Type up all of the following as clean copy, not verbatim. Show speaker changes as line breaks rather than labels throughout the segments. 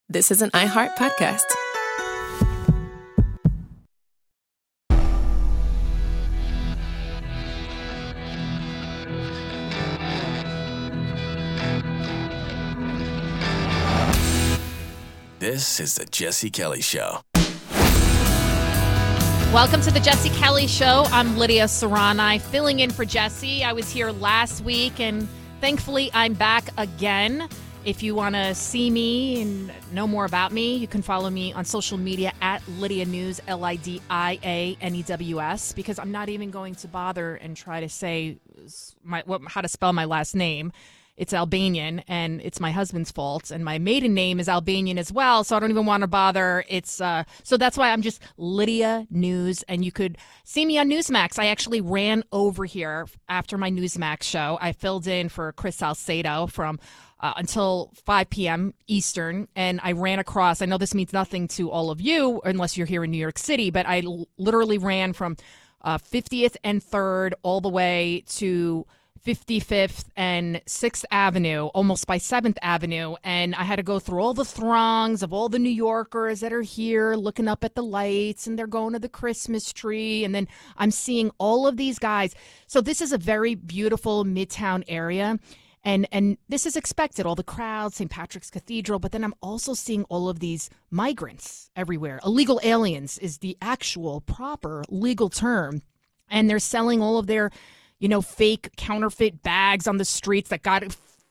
This is an iHeart podcast.
This is the Jesse Kelly Show.
Welcome to the Jesse Kelly Show. I'm Lydia Serrani, filling in for Jesse. I was here last week, and thankfully I'm back again. If you want to see me and know more about me, you can follow me on social media at Lydia News, LIDIANEWS, because I'm not even going to bother and try to say how to spell my last name. It's Albanian, and it's my husband's fault, and my maiden name is Albanian as well, so I don't even want to bother. So that's why I'm just Lydia News, and you could see me on Newsmax. I actually ran over here after my Newsmax show. I filled in for Chris Salcedo from until 5 p.m. Eastern, and I ran across. I know this means nothing to all of you unless you're here in New York City, but I literally ran from 50th and 3rd all the way to 55th and 6th Avenue, almost by 7th Avenue, and I had to go through all the throngs of all the New Yorkers that are here looking up at the lights, and they're going to the Christmas tree, and then I'm seeing all of these guys. So this is a very beautiful Midtown area, and this is expected, all the crowds, St. Patrick's Cathedral, but then I'm also seeing all of these migrants everywhere. Illegal aliens is the actual proper legal term, and they're selling all of their fake counterfeit bags on the streets that God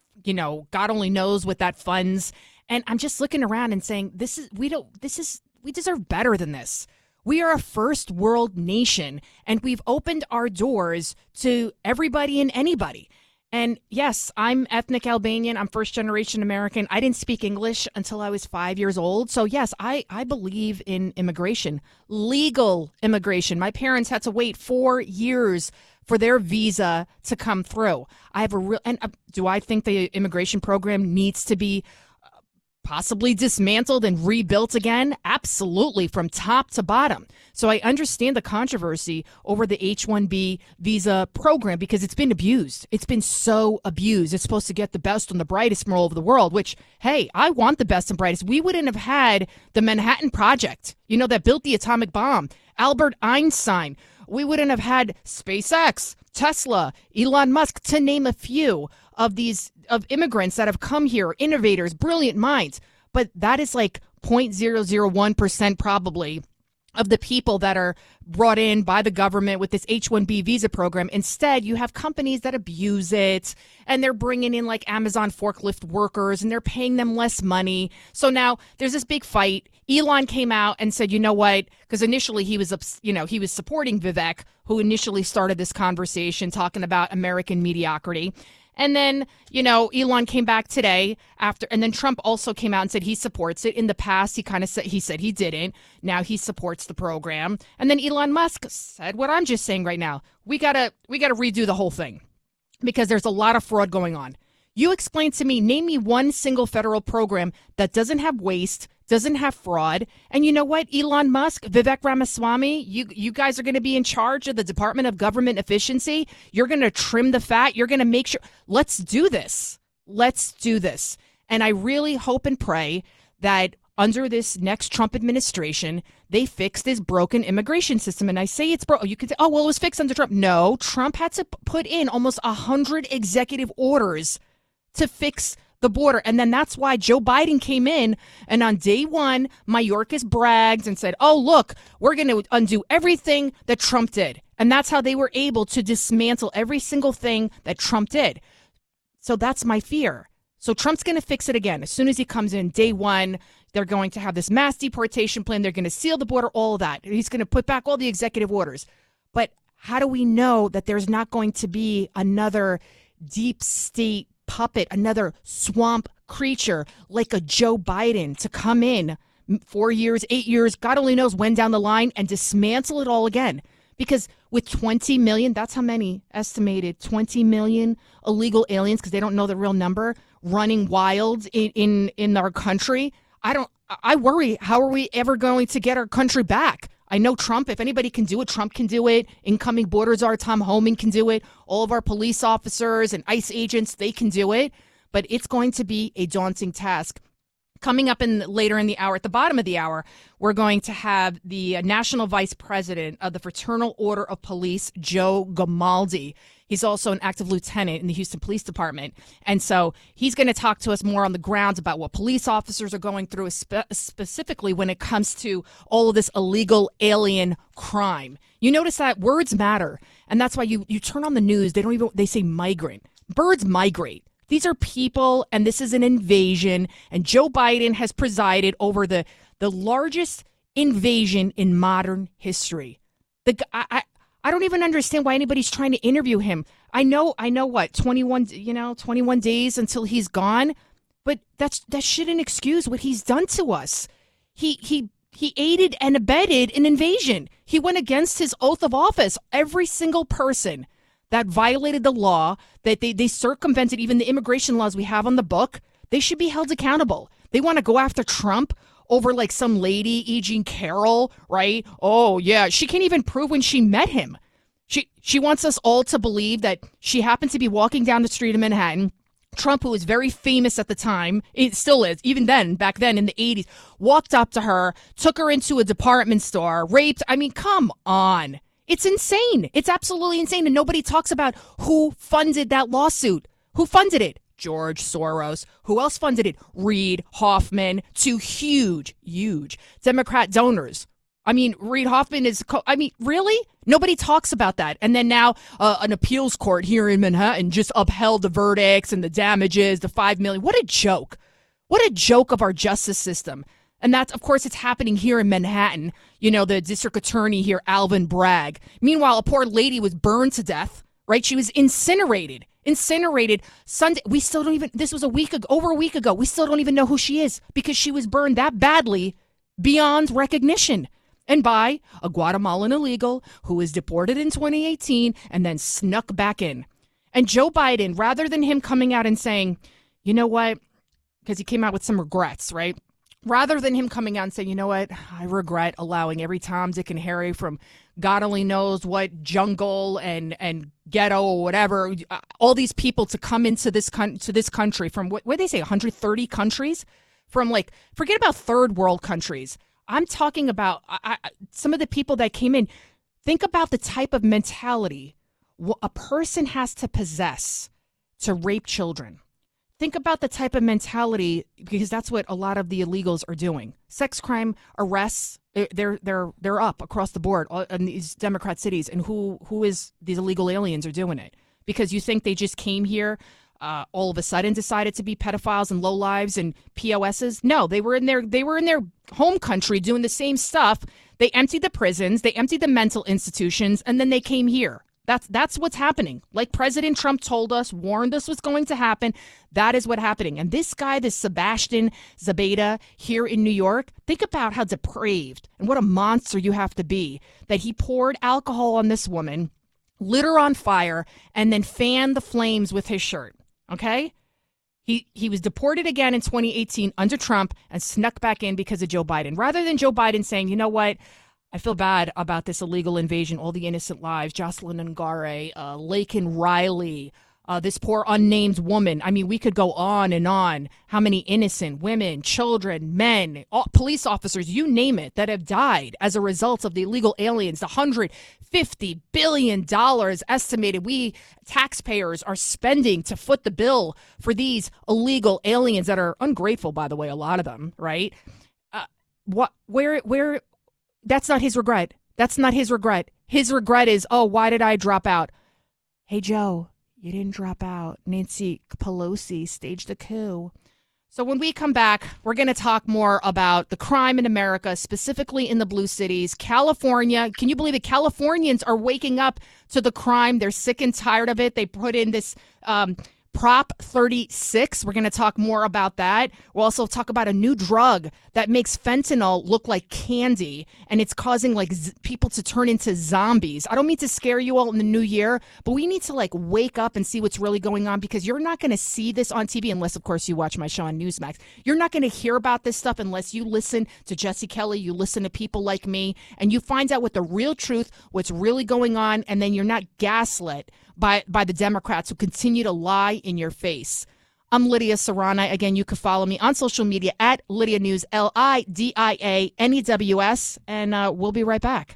only knows what that funds. And I'm just looking around and saying, we deserve better than this. We are a first world nation, and we've opened our doors to everybody and anybody. And yes, I'm ethnic Albanian. I'm first generation American. I didn't speak English until I was 5 years old. So yes, I believe in immigration, legal immigration. My parents had to wait 4 years for their visa to come through. I have do I think the immigration program needs to be possibly dismantled and rebuilt again? Absolutely, from top to bottom. So I understand the controversy over the H-1B visa program because it's been abused. It's been so abused. It's supposed to get the best and the brightest from all over the world, which, hey, I want the best and brightest. We wouldn't have had the Manhattan Project, that built the atomic bomb, Albert Einstein. We wouldn't have had SpaceX, Tesla, Elon Musk, to name a few of immigrants that have come here, innovators, brilliant minds. But that is like 0.001% probably of the people that are brought in by the government with this H-1B visa program. Instead, you have companies that abuse it, and they're bringing in like Amazon forklift workers, and they're paying them less money. So now there's this big fight. Elon came out and said, you know what? Because initially he was supporting Vivek, who initially started this conversation talking about American mediocrity. And then, Elon came back today and then Trump also came out and said he supports it. In the past, he said he didn't. Now he supports the program. And then Elon Musk said what I'm just saying right now. We gotta redo the whole thing because there's a lot of fraud going on. You explain to me, name me one single federal program that doesn't have waste, doesn't have fraud. And you know what, Elon Musk, Vivek Ramaswamy, you guys are going to be in charge of the Department of Government Efficiency. You're going to trim the fat. You're going to make sure. Let's do this. Let's do this. And I really hope and pray that under this next Trump administration, they fix this broken immigration system. And I say it's broken. You could say, oh, well, it was fixed under Trump. No, Trump had to put in almost 100 executive orders to fix the border. And then that's why Joe Biden came in, and on day one, Mayorkas bragged and said, oh, look, we're going to undo everything that Trump did. And that's how they were able to dismantle every single thing that Trump did. So that's my fear. So Trump's going to fix it again. As soon as he comes in, day one, they're going to have this mass deportation plan. They're going to seal the border, all of that. He's going to put back all the executive orders. But how do we know that there's not going to be another deep state puppet, another swamp creature like a Joe Biden to come in 4 years, 8 years, God only knows when down the line, and dismantle it all again? Because with 20 million, that's how many estimated 20 million illegal aliens, because they don't know the real number, running wild in our country. I worry, how are we ever going to get our country back? I know Trump, if anybody can do it, Trump can do it. Incoming border czar Tom Homan can do it. All of our police officers and ICE agents, they can do it. But it's going to be a daunting task Coming up later in the hour, at the bottom of the hour, we're going to have the National Vice President of the Fraternal Order of Police, Joe Grimaldi. He's also an active lieutenant in the Houston Police Department. And so he's going to talk to us more on the grounds about what police officers are going through, specifically when it comes to all of this illegal alien crime. You notice that words matter. And that's why you turn on the news, they say migrant. Birds migrate. These are people, and this is an invasion, and Joe Biden has presided over the largest invasion in modern history. I don't even understand why anybody's trying to interview him. I know what, 21 days until he's gone, but that shouldn't excuse what he's done to us. He aided and abetted an invasion. He went against his oath of office. Every single person that violated the law, that they circumvented even the immigration laws we have on the book, they should be held accountable. They want to go after Trump over like some lady, E. Jean Carroll, right? Oh, yeah, she can't even prove when she met him. She wants us all to believe that she happened to be walking down the street in Manhattan. Trump, who was very famous at the time, it still is, even then, back then in the 80s, walked up to her, took her into a department store, raped. I mean, come on. It's insane. It's absolutely insane. And nobody talks about who funded that lawsuit. Who funded it? George Soros. Who else funded it? Reid Hoffman. Two huge Democrat donors. I mean, Reid Hoffman is, really? Nobody talks about that. And then now an appeals court here in Manhattan just upheld the verdicts and the damages, the $5 million. What a joke. What a joke of our justice system. And that's, of course, it's happening here in Manhattan. You know, the district attorney here, Alvin Bragg. Meanwhile, a poor lady was burned to death, right? She was incinerated Sunday. We still don't even, this was over a week ago. We still don't even know who she is because she was burned that badly beyond recognition. And by a Guatemalan illegal who was deported in 2018 and then snuck back in. And Joe Biden, rather than him coming out and saying, you know what, because he came out with some regrets, right? Rather than him coming out and saying, you know what, I regret allowing every Tom, Dick, and Harry from God only knows what jungle and ghetto or whatever, all these people to come into this country from, what they say, 130 countries? From like, forget about third world countries. I'm talking about some of the people that came in. Think about the type of mentality a person has to possess to rape children. Think about the type of mentality, because that's what a lot of the illegals are doing. Sex crime arrests, they're up across the board in these Democrat cities. And who is these illegal aliens are doing it? Because you think they just came here, all of a sudden decided to be pedophiles and lowlives and POSs? No, they were in their home country doing the same stuff. They emptied the prisons, they emptied the mental institutions, and then they came here. That's what's happening. Like President Trump told us, warned us was going to happen. That is what's happening. And this guy, this Sebastian Zabeda here in New York, think about how depraved and what a monster you have to be that he poured alcohol on this woman, lit her on fire, and then fanned the flames with his shirt. Okay? He was deported again in 2018 under Trump and snuck back in because of Joe Biden. Rather than Joe Biden saying, you know what? I feel bad about this illegal invasion, all the innocent lives, Jocelyn Ngare, Laken Riley, this poor unnamed woman. I mean, we could go on and on. How many innocent women, children, men, police officers, you name it, that have died as a result of the illegal aliens. The $150 billion estimated we taxpayers are spending to foot the bill for these illegal aliens that are ungrateful, by the way, a lot of them, right? Where that's not his regret. That's not his regret. His regret is, oh, why did I drop out? Hey, Joe, you didn't drop out. Nancy Pelosi staged a coup. So when we come back, we're going to talk more about the crime in America, specifically in the blue cities. California, can you believe it? Californians are waking up to the crime. They're sick and tired of it. They put in this Prop 36. We're going to talk more about that. We'll also talk about a new drug that makes fentanyl look like candy, and it's causing like people to turn into zombies. I don't mean to scare you all in the new year, but we need to like wake up and see what's really going on, because you're not going to see this on TV unless, of course, you watch my show on Newsmax. You're not going to hear about this stuff unless you listen to Jesse Kelly, you listen to people like me, and you find out what the real truth, what's really going on, and then you're not gaslit by the Democrats who continue to lie in your face. I'm Lydia Serrani. Again, you can follow me on social media at Lydia News, LIDIANEWS, and we'll be right back.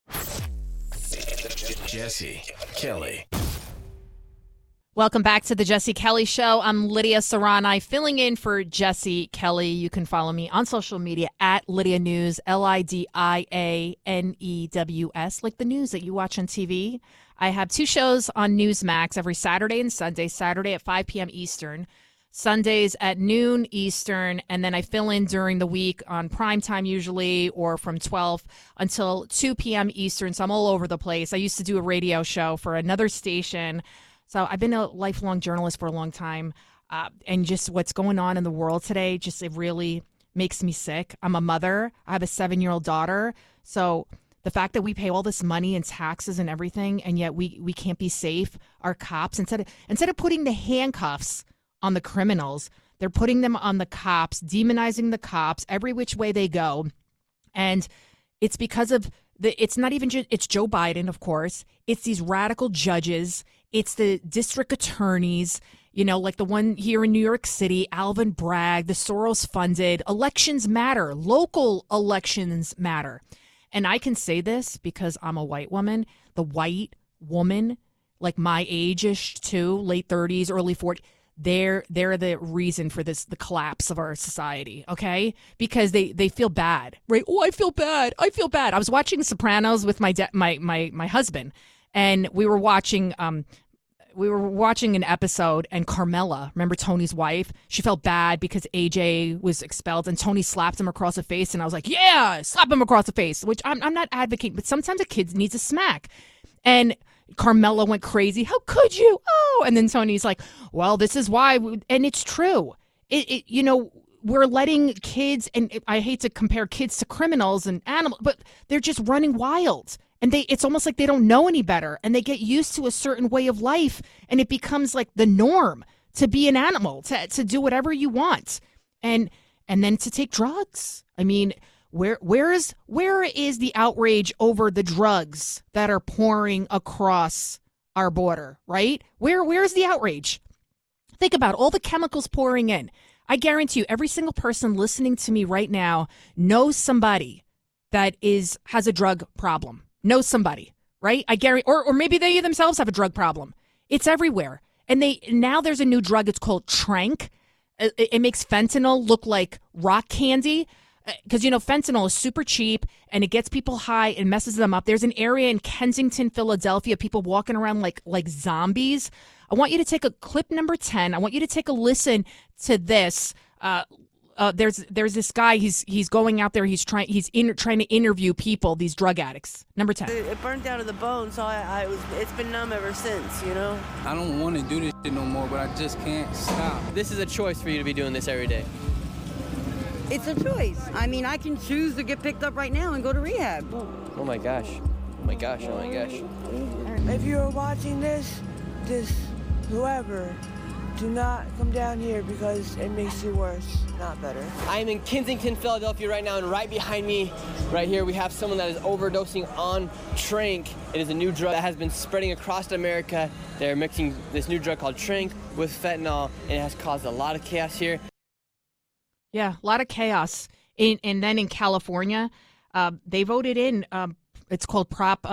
Jesse Kelly.
Welcome back to the Jesse Kelly Show. I'm Lydia Serrani, filling in for Jesse Kelly. You can follow me on social media at Lydia News, LIDIANEWS, like the news that you watch on TV. I have 2 shows on Newsmax every Saturday and Sunday. Saturday at 5 p.m. Eastern, Sundays at noon Eastern, and then I fill in during the week on primetime usually, or from 12 until 2 p.m. Eastern. So I'm all over the place. I used to do a radio show for another station. So I've been a lifelong journalist for a long time, and just what's going on in the world today, just it really makes me sick. I'm a mother. I have a 7-year-old daughter. So the fact that we pay all this money and taxes and everything, and yet we can't be safe, our cops, instead of putting the handcuffs on the criminals, they're putting them on the cops, demonizing the cops every which way they go. And it's because of it's not even just, it's Joe Biden, of course. It's these radical judges. It's the district attorneys, like the one here in New York City, Alvin Bragg, the Soros-funded. Elections matter. Local elections matter. And I can say this because I'm a white woman. The white woman, like my age-ish too, late 30s, early 40s, they're the reason for the collapse of our society, okay? Because they feel bad, right? Oh, I feel bad. I was watching Sopranos with my husband, and we were watching an episode, and Carmela, remember Tony's wife? She felt bad because AJ was expelled, and Tony slapped him across the face, and I was like, yeah, slap him across the face, which I'm not advocating, but sometimes a kid needs a smack. And Carmela went crazy. How could you? Oh, and then Tony's like, well, this is why. And it's true. We're letting kids, and I hate to compare kids to criminals and animals, but they're just running wild. And it's almost like they don't know any better, and they get used to a certain way of life, and it becomes like the norm to be an animal, to do whatever you want, and then to take drugs. I mean, where is the outrage over the drugs that are pouring across our border, right? Where's the outrage? Think about all the chemicals pouring in. I guarantee you, every single person listening to me right now knows somebody that has a drug problem. Knows somebody, right? I guarantee, or maybe they themselves have a drug problem. It's everywhere. And now there's a new drug. It's called Tranq. It makes fentanyl look like rock candy. Because, fentanyl is super cheap, and it gets people high and messes them up. There's an area in Kensington, Philadelphia, people walking around like zombies. I want you to take a clip number 10. I want you to take a listen to this. There's this guy. He's going out there. He's trying to interview people, these drug addicts. Number 10.
It burned down to the bone, so it's been numb ever since.
I don't want to do this shit no more, but I just can't stop.
This is a choice for you to be doing this every day.
It's a choice. I mean, I can choose to get picked up right now and go to rehab.
Oh my gosh. Oh my gosh. Oh my gosh.
If you're watching this, whoever, do not come down here because it makes you worse, not better.
I'm in Kensington, Philadelphia right now, and right behind me, right here, we have someone that is overdosing on Tranq. It is a new drug that has been spreading across America. They're mixing this new drug called Tranq with fentanyl, and it has caused a lot of chaos here.
Yeah, a lot of chaos. And then in California, they voted in, it's called Prop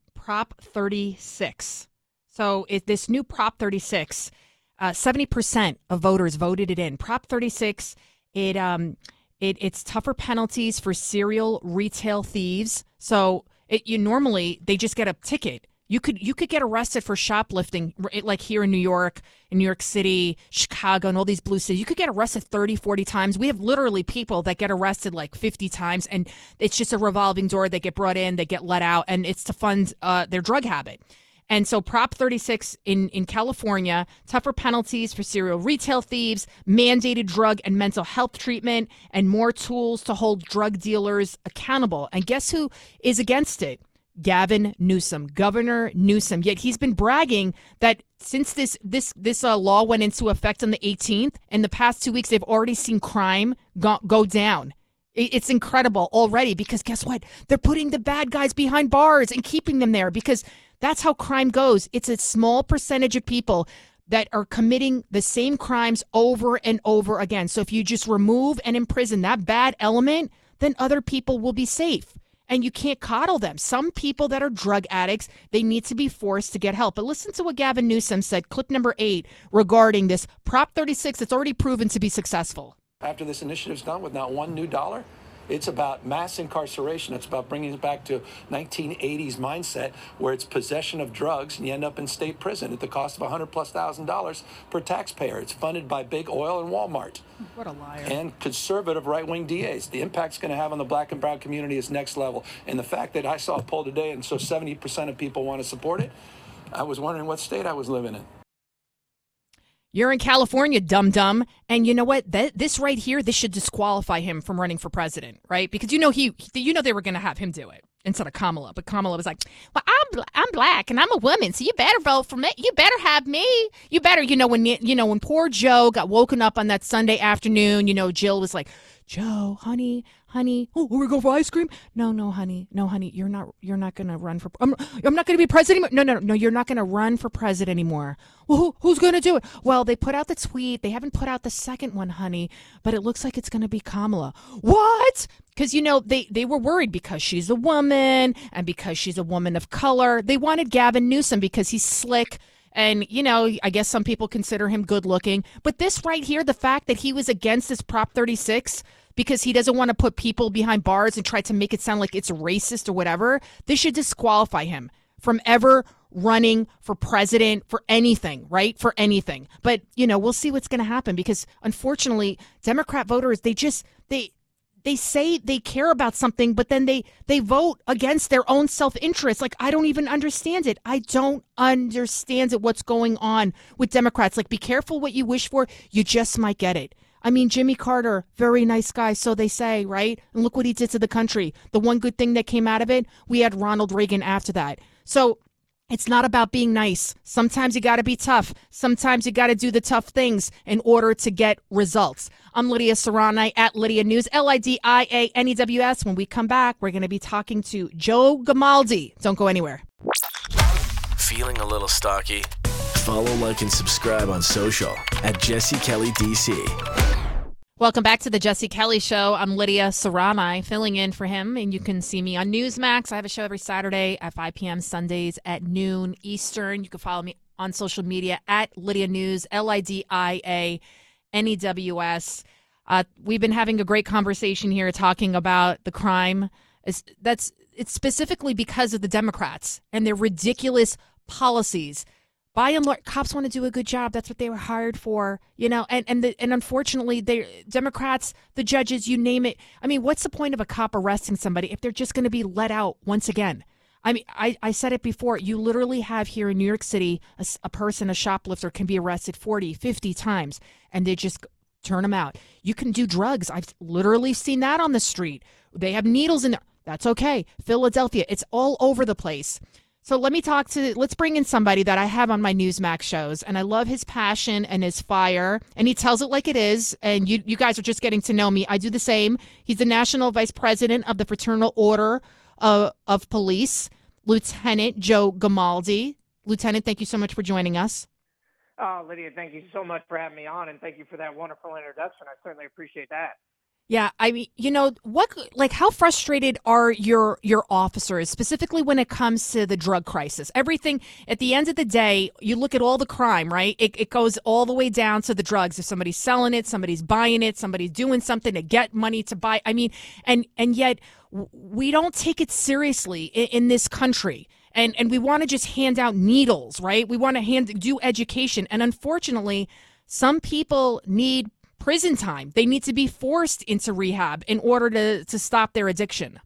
36. So this new Prop 36, 70% of voters voted it in. Prop 36, it's tougher penalties for serial retail thieves. So normally they just get a ticket. You could get arrested for shoplifting, like here in New York City, Chicago, and all these blue cities. You could get arrested 30, 40 times. We have literally people that get arrested like 50 times, and it's just a revolving door. They get brought in, they get let out, and it's to fund their drug habit. And so Prop 36 in California, tougher penalties for serial retail thieves, mandated drug and mental health treatment, and more tools to hold drug dealers accountable. And guess who is against it? Gavin Newsom, Governor Newsom. Yet he's been bragging that since this law went into effect on the 18th, in the past 2 weeks, they've already seen crime go down. It's incredible already, because guess what? They're putting the bad guys behind bars and keeping them there, because that's how crime goes. It's a small percentage of people that are committing the same crimes over and over again. So if you just remove and imprison that bad element, then other people will be safe. And you can't coddle them. Some people that are drug addicts, they need to be forced to get help. But listen to what Gavin Newsom said, clip number 8, regarding this Prop 36 that's already proven to be successful.
After this initiative's done with not one new dollar, it's about mass incarceration. It's about bringing it back to 1980s mindset where it's possession of drugs and you end up in state prison at the cost of $100,000+ per taxpayer. It's funded by big oil and Walmart.
What a liar.
And conservative right-wing DAs. The impact it's going to have on the black and brown community is next level. And the fact that I saw a poll today and so 70% of people want to support it, I was wondering what state I was living in.
You're in California, dum-dum. And you know what? This right here, this should disqualify him from running for president, right? Because you know they were going to have him do it instead of Kamala. But Kamala was like, well, I'm black and I'm a woman, so you better vote for me. You better have me. You better, when poor Joe got woken up on that Sunday afternoon, Jill was like, Joe, honey, oh, are we going for ice cream? No, honey, you're not going to run for, I'm not going to be president anymore. No, you're not going to run for president anymore. Well, who's going to do it? Well, they put out the tweet. They haven't put out the second one, honey, but it looks like it's going to be Kamala. What? Because, they were worried because she's a woman and because she's a woman of color. They wanted Gavin Newsom because he's slick. And, I guess some people consider him good looking. But this right here, the fact that he was against this Prop 36 because he doesn't want to put people behind bars and try to make it sound like it's racist or whatever, this should disqualify him from ever running for president for anything, right? For anything. But, we'll see what's going to happen because, unfortunately, Democrat voters, they say they care about something, but then they vote against their own self-interest. Like, I don't even understand it. I don't understand it, what's going on with Democrats. Like, be careful what you wish for. You just might get it. I mean, Jimmy Carter, very nice guy, so they say, right? And look what he did to the country. The one good thing that came out of it, we had Ronald Reagan after that. So it's not about being nice. Sometimes you got to be tough. Sometimes you got to do the tough things in order to get results. I'm Lydia Serrani at Lydia News, LIDIANEWS. When we come back, we're going to be talking to Joe Grimaldi. Don't go anywhere.
Feeling a little stocky? Follow, like, and subscribe on social at Jesse Kelly DC.
Welcome back to the Jesse Kelly Show. I'm Lydia Serrani, filling in for him, and you can see me on Newsmax. I have a show every Saturday at 5 p.m., Sundays at noon Eastern. You can follow me on social media at Lydia News, LIDIANEWS. We've been having a great conversation here talking about the crime. It's specifically because of the Democrats and their ridiculous policies. By and large, cops want to do a good job. That's what they were hired for, and unfortunately, Democrats, the judges, you name it. I mean, what's the point of a cop arresting somebody if they're just going to be let out once again? I mean, I said it before. You literally have here in New York City, a shoplifter can be arrested 40, 50 times, and they just turn them out. You can do drugs. I've literally seen that on the street. They have needles in there. That's okay. Philadelphia, it's all over the place. So let's bring in somebody that I have on my Newsmax shows, and I love his passion and his fire, and he tells it like it is, and you guys are just getting to know me. I do the same. He's the National Vice President of the Fraternal Order of Police, Lieutenant Joe Grimaldi. Lieutenant, thank you so much for joining us.
Lydia, thank you so much for having me on, and thank you for that wonderful introduction. I certainly appreciate that.
Yeah, I mean, how frustrated are your officers, specifically when it comes to the drug crisis? Everything, at the end of the day, you look at all the crime, right? It goes all the way down to the drugs. If somebody's selling it, somebody's buying it, somebody's doing something to get money to buy. I mean, and yet we don't take it seriously in this country. And we want to just hand out needles, right? We want to do education. And unfortunately, some people need prison time. They need to be forced into rehab in order to stop their addiction.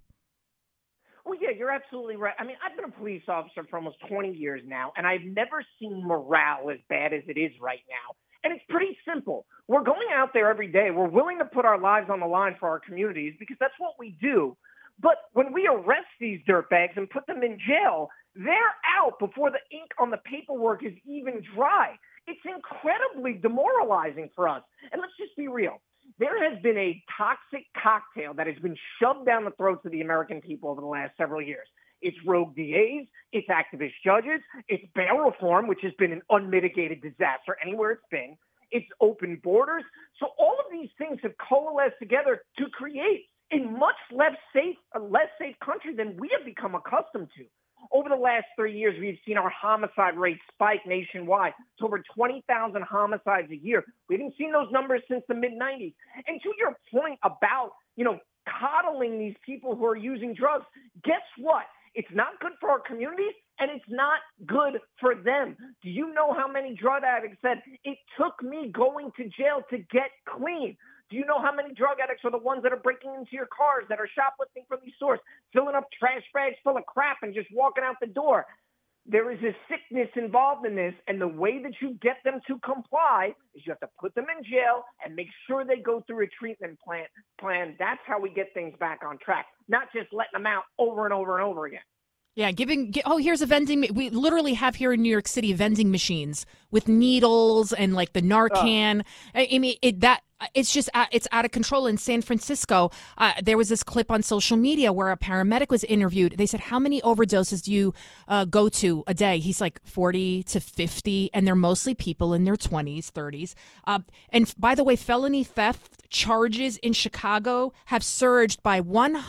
Well, yeah, you're absolutely right. I mean, I've been a police officer for almost 20 years now, and I've never seen morale as bad as it is right now. And it's pretty simple. We're going out there every day. We're willing to put our lives on the line for our communities because that's what we do. But when we arrest these dirtbags and put them in jail, they're out before the ink on the paperwork is even dry. It's incredibly demoralizing for us. And let's just be real. There has been a toxic cocktail that has been shoved down the throats of the American people over the last several years. It's rogue DAs, it's activist judges, it's bail reform, which has been an unmitigated disaster anywhere it's been. It's open borders. So all of these things have coalesced together to create a much less safe country than we have become accustomed to. Over the last 3 years, we've seen our homicide rate spike nationwide to over 20,000 homicides a year. We haven't seen those numbers since the mid-'90s. And to your point about, coddling these people who are using drugs, guess what? It's not good for our communities, and it's not good for them. Do you know how many drug addicts said, it took me going to jail to get clean? Do you know how many drug addicts are the ones that are breaking into your cars, that are shoplifting from these stores, filling up trash bags full of crap and just walking out the door? There is a sickness involved in this, and the way that you get them to comply is you have to put them in jail and make sure they go through a treatment plan. That's how we get things back on track, not just letting them out over and over and over again.
Yeah, here's a vending. We literally have here in New York City vending machines with needles and like the Narcan. I mean, it's just it's out of control. In San Francisco, there was this clip on social media where a paramedic was interviewed. They said, how many overdoses do you go to a day? He's like 40 to 50, and they're mostly people in their 20s, 30s. And by the way, felony theft charges in Chicago have surged by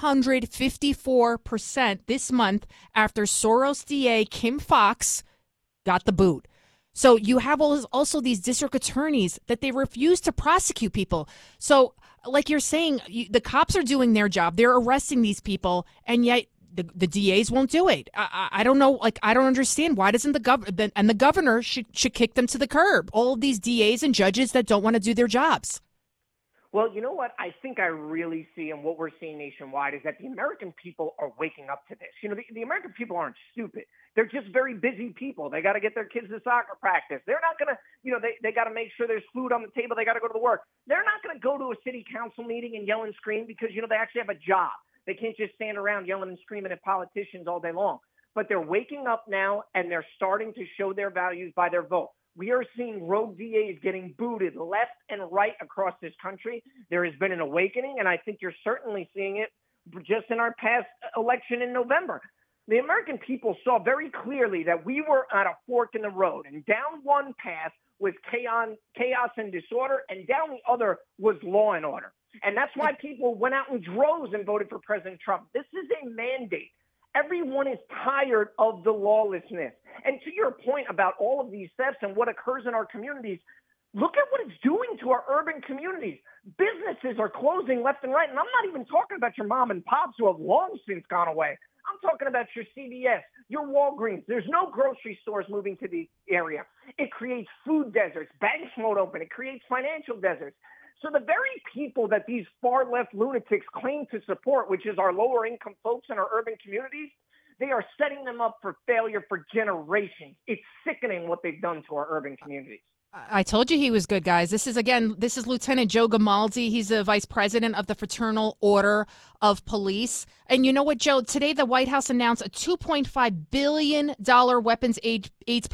154% this month after Soros DA Kim Foxx got the boot. So you have also these district attorneys that they refuse to prosecute people. So like you're saying, the cops are doing their job. They're arresting these people, and yet the DAs won't do it. I don't know. Like, I don't understand. Why doesn't the governor should kick them to the curb? All of these DAs and judges that don't want to do their jobs.
Well, you know what I think I really see, and what we're seeing nationwide, is that the American people are waking up to this. The American people aren't stupid. They're just very busy people. They got to get their kids to soccer practice. They're not going to, they got to make sure there's food on the table. They got to go to work. They're not going to go to a city council meeting and yell and scream because, they actually have a job. They can't just stand around yelling and screaming at politicians all day long. But they're waking up now, and they're starting to show their values by their vote. We are seeing rogue DAs getting booted left and right across this country. There has been an awakening, and I think you're certainly seeing it just in our past election in November. The American people saw very clearly that we were at a fork in the road, and down one path was chaos and disorder, and down the other was law and order. And that's why people went out in droves and voted for President Trump. This is a mandate. Everyone is tired of the lawlessness. And to your point about all of these thefts and what occurs in our communities, look at what it's doing to our urban communities. Businesses are closing left and right. And I'm not even talking about your mom and pops who have long since gone away. I'm talking about your CVS, your Walgreens. There's no grocery stores moving to the area. It creates food deserts. Banks won't open. It creates financial deserts. So the very people that these far-left lunatics claim to support, which is our lower-income folks in our urban communities, they are setting them up for failure for generations. It's sickening what they've done to our urban communities.
I told you he was good, guys. This is Lieutenant Joe Gamaldi. He's the vice president of the Fraternal Order of Police. And you know what, Joe? Today, the White House announced a $2.5 billion weapons aid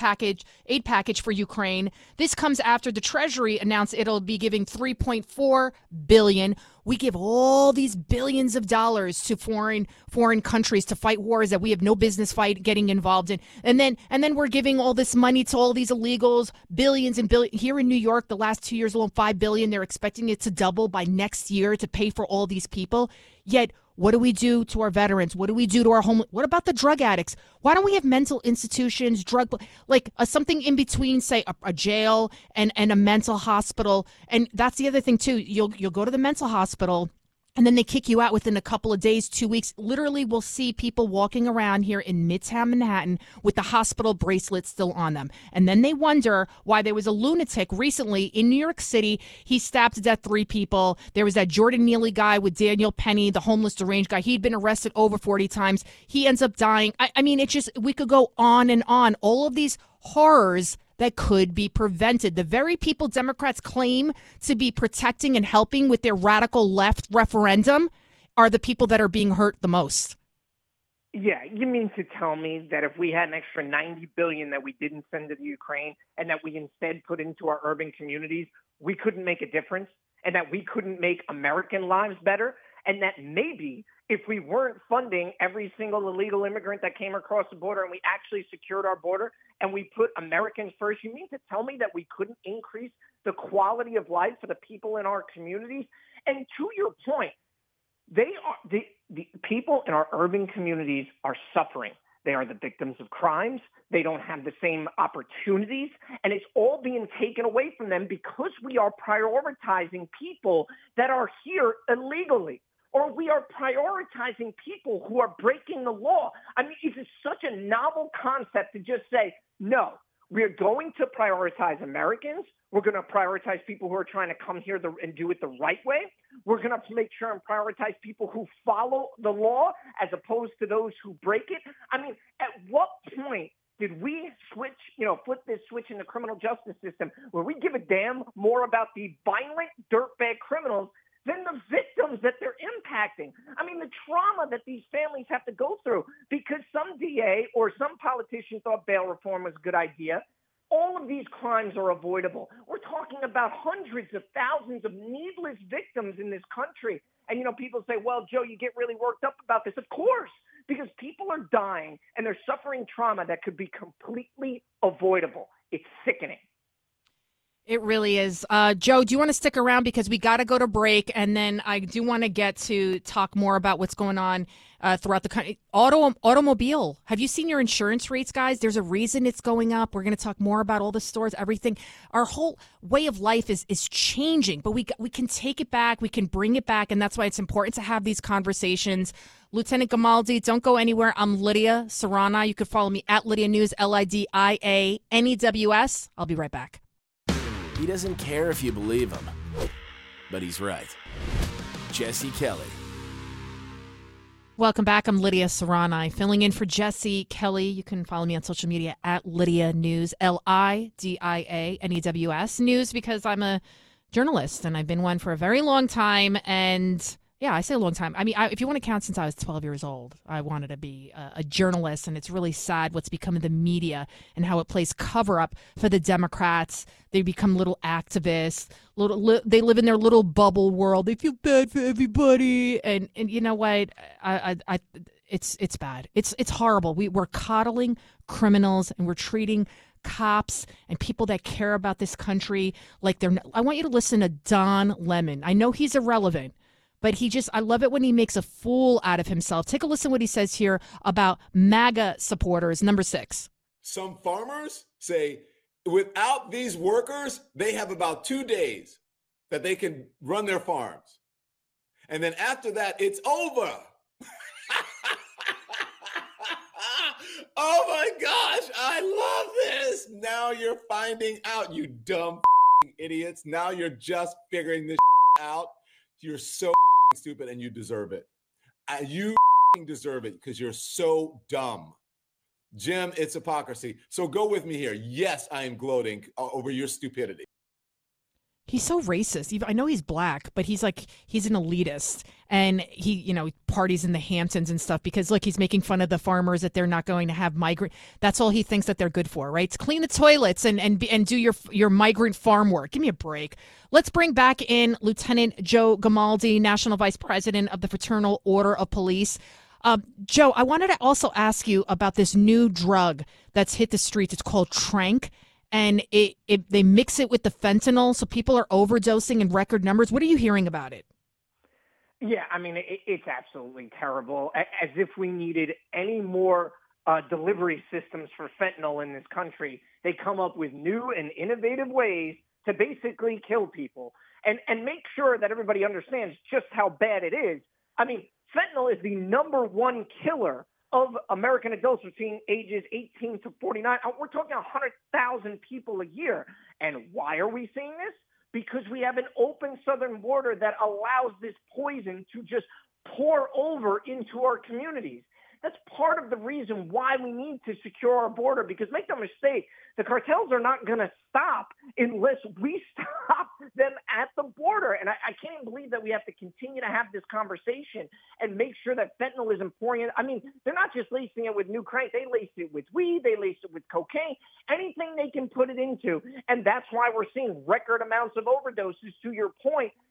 package for Ukraine. This comes after the Treasury announced it'll be giving $3.4 billion. We give all these billions of dollars to foreign countries to fight wars that we have no business getting involved in. And then we're giving all this money to all these illegals, billions and billions. Here in New York, the last 2 years alone, $5 billion. They're expecting it to double by next year to pay for all these people. Yet, what do we do to our veterans? What do we do to our homeless? What about the drug addicts? Why don't we have mental institutions, something in between, say, a jail and a mental hospital? And that's the other thing, too. You'll go to the mental hospital, and then they kick you out within a couple of days, 2 weeks. Literally, we'll see people walking around here in Midtown Manhattan with the hospital bracelets still on them. And then they wonder why there was a lunatic recently in New York City. He stabbed to death 3 people. There was that Jordan Neely guy with Daniel Penny, the homeless deranged guy. He'd been arrested over 40 times. He ends up dying. I mean, we could go on and on. All of these horrors that could be prevented. The very people Democrats claim to be protecting and helping with their radical left referendum are the people that are being hurt the most.
Yeah, you mean to tell me that if we had an extra $90 billion that we didn't send to the Ukraine and that we instead put into our urban communities, we couldn't make a difference, and that we couldn't make American lives better? and that maybe if we weren't funding every single illegal immigrant that came across the border and we actually secured our border and we put Americans first, you mean to tell me that we couldn't increase the quality of life for the people in our communities? And to your point, the people in our urban communities are suffering. They are the victims of crimes. They don't have the same opportunities, and it's all being taken away from them because we are prioritizing people that are here illegally, or we are prioritizing people who are breaking the law. I mean, it is such a novel concept to just say, no, we're going to prioritize Americans. We're going to prioritize people who are trying to come here and do it the right way. We're going to make sure and prioritize people who follow the law as opposed to those who break it. I mean, at what point did we flip this switch in the criminal justice system where we give a damn more about the violent dirtbag criminals than the victims that they're impacting? I mean, the trauma that these families have to go through because some DA or some politician thought bail reform was a good idea. All of these crimes are avoidable. We're talking about hundreds of thousands of needless victims in this country. And, people say, well, Joe, you get really worked up about this. Of course, because people are dying and they're suffering trauma that could be completely avoidable. It's sickening.
It really is. Joe, do you want to stick around because we got to go to break, and then I do want to get to talk more about what's going on throughout the country. Automobile. Have you seen your insurance rates, guys? There's a reason it's going up. We're going to talk more about all the stores, everything. Our whole way of life is changing, but we can take it back. We can bring it back, and that's why it's important to have these conversations. Lieutenant Grimaldi, don't go anywhere. I'm Lydia Serrana. You can follow me at Lydia News, LIDIANEWS. I'll be right back.
He doesn't care if you believe him, but he's right. Jesse Kelly.
Welcome back. I'm Lydia Serrana, filling in for Jesse Kelly. You can follow me on social media at Lydia News, LIDIANEWS News, because I'm a journalist and I've been one for a very long time. And yeah, I say a long time. I mean, if you want to count since I was 12 years old, I wanted to be a journalist, and it's really sad what's become of the media and how it plays cover up for the Democrats. They become little activists. They live in their little bubble world. They feel bad for everybody, and you know what? It's bad. It's horrible. We're coddling criminals, and we're treating cops and people that care about this country like they're. I want you to listen to Don Lemon. I know he's irrelevant, but I love it when he makes a fool out of himself. Take a listen to what he says here about MAGA supporters. Number 6.
Some farmers say without these workers, they have about 2 days that they can run their farms. And then after that, it's over. Oh my gosh, I love this. Now you're finding out, you dumb idiots. Now you're just figuring this out. You're so stupid and you deserve it. You deserve it because you're so dumb. Jim, it's hypocrisy. So go with me here. Yes, I am gloating over your stupidity.
He's so racist. I know he's black, but he's an elitist, and he parties in the Hamptons and stuff because look, he's making fun of the farmers that they're not going to have migrant. That's all he thinks that they're good for, right? To clean the toilets and do your migrant farm work. Give me a break. Let's bring back in Lieutenant Joe Grimaldi, National Vice President of the Fraternal Order of Police. Joe, I wanted to also ask you about this new drug that's hit the streets. It's called Tranq. And they mix it with the fentanyl, so people are overdosing in record numbers. What are you hearing about it?
Yeah, I mean, it's absolutely terrible. As if we needed any more delivery systems for fentanyl in this country. They come up with new and innovative ways to basically kill people and make sure that everybody understands just how bad it is. I mean, fentanyl is the number one killer of American adults between ages 18 to 49. We're talking 100,000 people a year. And why are we seeing this? Because we have an open southern border that allows this poison to just pour over into our communities. That's part of the reason why we need to secure our border, because make no mistake, the cartels are not going to stop unless we stop them at the border. And I can't even believe that we have to continue to have this conversation and make sure that fentanyl is important. I mean, they're not just lacing it with new crank. They lace it with weed. They lace it with cocaine, anything they can put it into. And that's why we're seeing record amounts of overdoses, to your point,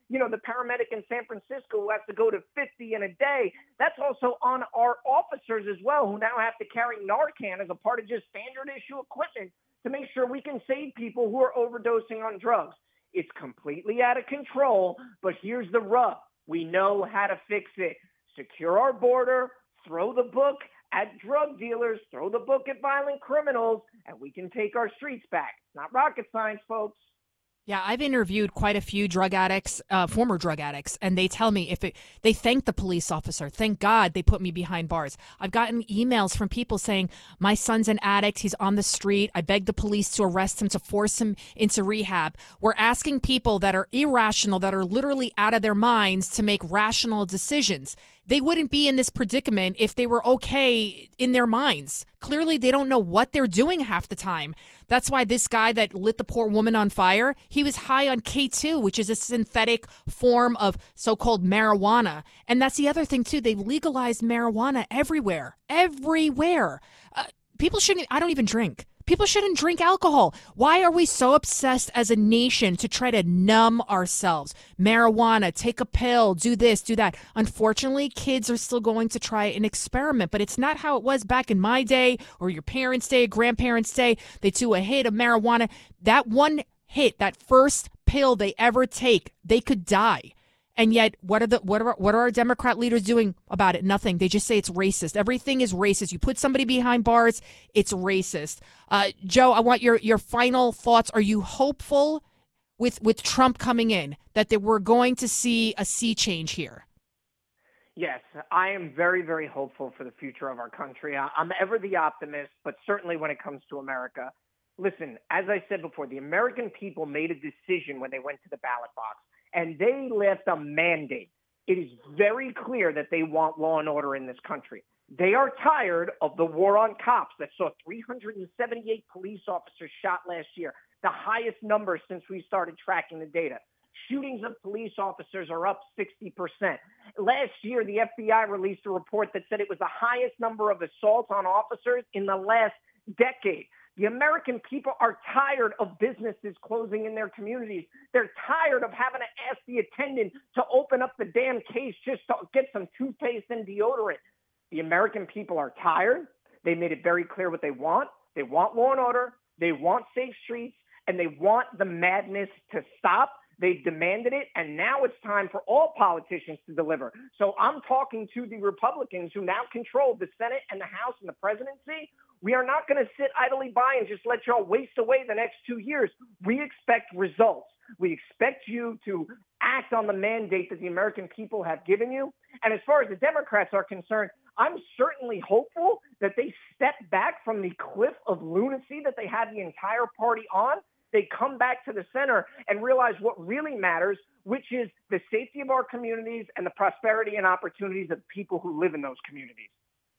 the paramedic in San Francisco who has to go to 50 in a day. That's also on our officers as well, who now have to carry Narcan as a part of just standard issue equipment to make sure we can save people who are overdosing on drugs. It's completely out of control, but here's the rub. We know how to fix it. Secure our border, throw the book at drug dealers, throw the book at violent criminals, and we can take our streets back. It's not rocket science, folks.
Yeah, I've interviewed quite a few drug addicts, former drug addicts, and they tell me they thank the police officer. Thank God they put me behind bars. I've gotten emails from people saying, my son's an addict. He's on the street. I begged the police to arrest him, to force him into rehab. We're asking people that are irrational, that are literally out of their minds, to make rational decisions. They wouldn't be in this predicament if they were okay in their minds. Clearly, they don't know what they're doing half the time. That's why this guy that lit the poor woman on fire, he was high on K2, which is a synthetic form of so-called marijuana. And that's the other thing, too. They've legalized marijuana everywhere. Everywhere. People shouldn't, I don't even drink. People shouldn't drink alcohol. Why are we so obsessed as a nation to try to numb ourselves? Marijuana, take a pill, do this, do that. Unfortunately, kids are still going to try an experiment, but it's not how it was back in my day or your parents' day, grandparents' day. They do a hit of marijuana. That one hit, that first pill they ever take, they could die. And yet, what are our Democrat leaders doing about it? Nothing. They just say it's racist. Everything is racist. You put somebody behind bars, it's racist. Joe, I want your final thoughts. Are you hopeful with Trump coming in that we're going to see a sea change here?
Yes, I am very, very hopeful for the future of our country. I'm ever the optimist, but certainly when it comes to America. Listen, as I said before, the American people made a decision when they went to the ballot box. And they left a mandate. It is very clear that they want law and order in this country. They are tired of the war on cops that saw 378 police officers shot last year, the highest number since we started tracking the data. Shootings of police officers are up 60%. Last year, the FBI released a report that said it was the highest number of assaults on officers in the last decade. The American people are tired of businesses closing in their communities. They're tired of having to ask the attendant to open up the damn case just to get some toothpaste and deodorant. The American people are tired. They made it very clear what they want. They want law and order. They want safe streets. And they want the madness to stop. They've demanded it, and now it's time for all politicians to deliver. So I'm talking to the Republicans who now control the Senate and the House and the presidency. We are not going to sit idly by and just let y'all waste away the next 2 years. We expect results. We expect you to act on the mandate that the American people have given you. And as far as the Democrats are concerned, I'm certainly hopeful that they step back from the cliff of lunacy that they had the entire party on. They come back to the center and realize what really matters, which is the safety of our communities and the prosperity and opportunities of people who live in those communities.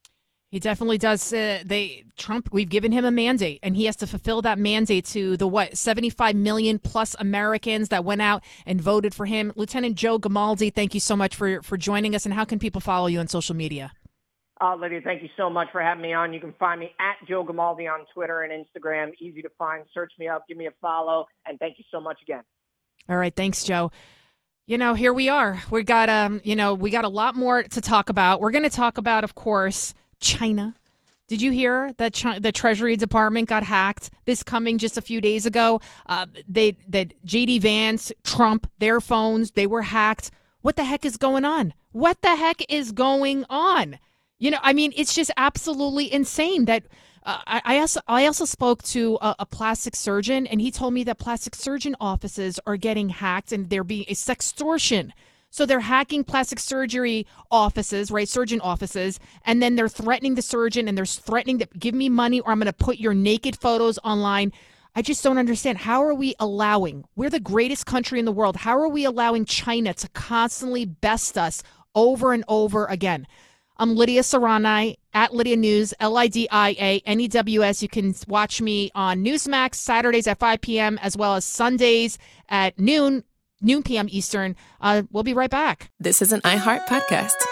He definitely does. Trump, we've given him a mandate, and he has to fulfill that mandate to the 75 million plus Americans that went out and voted for him. Lieutenant Joe Grimaldi, thank you so much for joining us. And how can people follow you on social media?
Lydia, thank you so much for having me on. You can find me at Joe Grimaldi on Twitter and Instagram. Easy to find. Search me up. Give me a follow. And thank you so much again.
All right. Thanks, Joe. Here we are. We got a lot more to talk about. We're going to talk about, of course, China. Did you hear that the Treasury Department got hacked? This coming just a few days ago. That J.D. Vance, Trump, their phones, they were hacked. What the heck is going on? What the heck is going on? It's just absolutely insane that I also spoke to a plastic surgeon, and he told me that plastic surgeon offices are getting hacked and they're being a sextortion. So they're hacking plastic surgery offices, right? Surgeon offices. And then they're threatening the surgeon and they're threatening to give me money or I'm going to put your naked photos online. I just don't understand. How are we we're the greatest country in the world. How are we allowing China to constantly best us over and over again? I'm Lydia Serrani at Lydia News, LIDIA, NEWS. You can watch me on Newsmax Saturdays at 5 p.m. as well as Sundays at noon p.m. Eastern. We'll be right back.
This is an iHeart podcast.